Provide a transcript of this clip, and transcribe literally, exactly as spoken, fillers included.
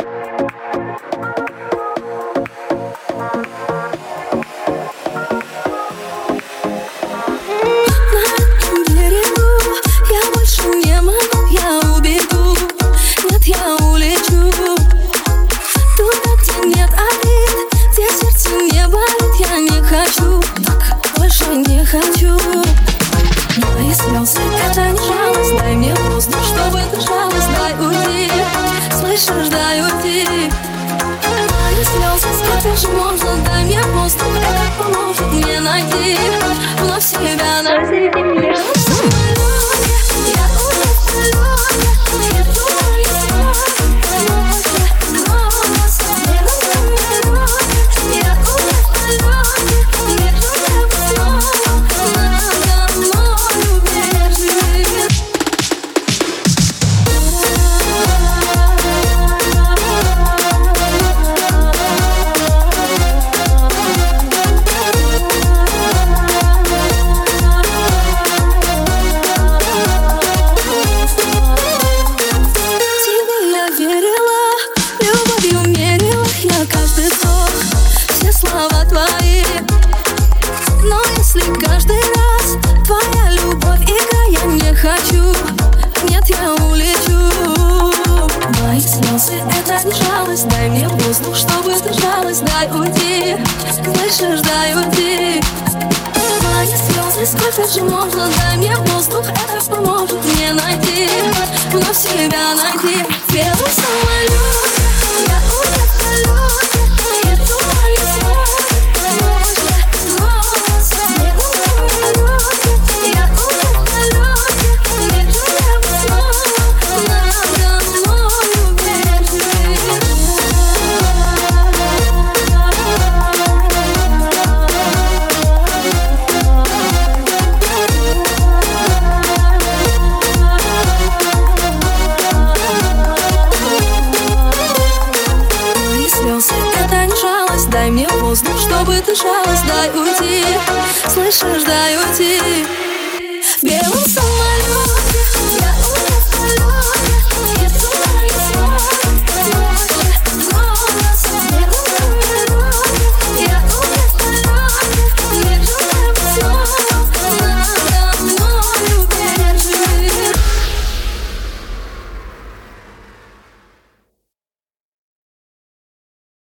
Хочу. Мои слезы — это не жалость. Дай мне воздух, чтобы дышалось. Дай уйти, слышишь, дай уйти. Мои слезы, сколько же можно? Дай мне воздух, это поможет мне найти вновь себя, найти. Твои. Но если каждый раз твоя любовь игра, я не хочу, нет, я улечу. Мои слезы — это не жалость. Дай мне воздух, чтобы дышалось. Дай уйти, слышишь, дай уйти. Мои слезы, сколько же можно? Дай мне воздух, это поможет мне найти вновь себя, найти. В белом самолете я уже в полете. Еду мои слезы. Это не жалость. Дай мне воздух, чтобы дышалось. Дай уйти, слышишь, дай уйти. В белом самолете